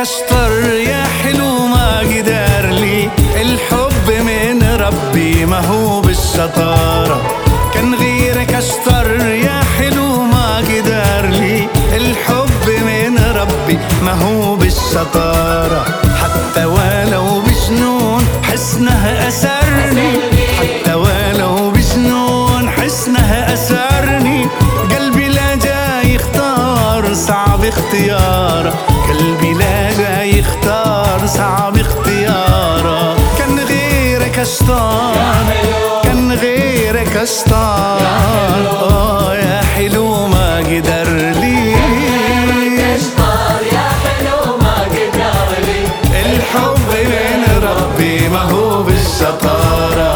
اشطر يا حلو ما قدر لي، الحب من ربي ما هو بالشطارة. كان غيرك اشطر يا حلو ما قدر لي، الحب من ربي ما هو بالشطارة. حتى ولو بجنون حسنه أسرني، حتى ولو بجنون حسنه أسرني. قلبي لا جاي يختار صعب اختياره، قلبي لا جاي يختار صعب اختياره. كان غيرك اشطار، كان غيرك اشطار. يا حلو ما قدر لي، الحب من ربي ما هو بالشطارة.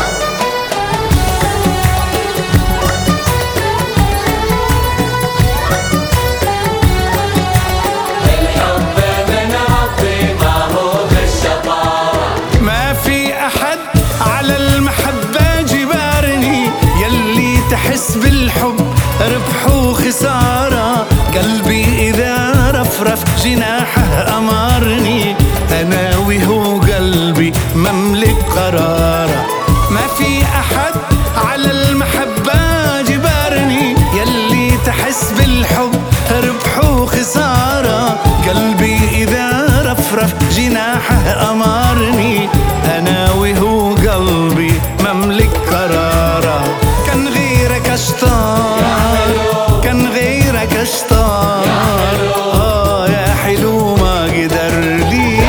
الحب من ربي ما هو بالشطارة. ما في أحد على المحبة جبارني، يلي تحس بالحب ربح وخسارة. قلبي إذا رفرف جناحه أمرني، أنا وهو قلبي مملك قراره. ما في أحد على المحبة جبارني، يلي تحس بالحب ربح وخسارة. قلبي إذا رفرف جناحه أمرني، أنا وهو قلبي مملك قراره. كان غيرك أشطار، كان غيرك أشطار. يا حلو ما قدر لي،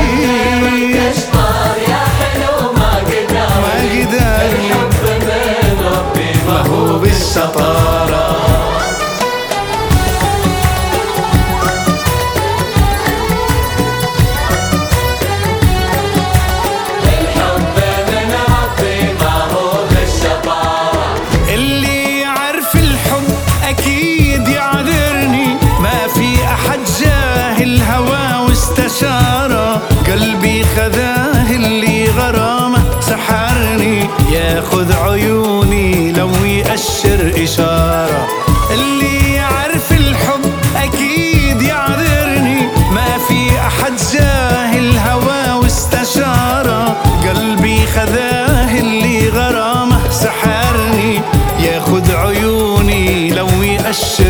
يا حلو ما قدر لي، الحب من ربي ما هو بالشطارة. الحب من ربي ما هو بالشطارة. اللي يعرف الحب أكيد يعذرني، ما في أحد جاه الهوى واستشاره. قلبي خذاه اللي غرامه سحرني، ياخذ عيوني لو يأشر إشارة. اللي يعرف الحب أكيد يعذرني، ما في أحد جاه الهوى واستشاره. قلبي خذاه اللي غرامه سحرني، ياخذ عيوني لو يأشر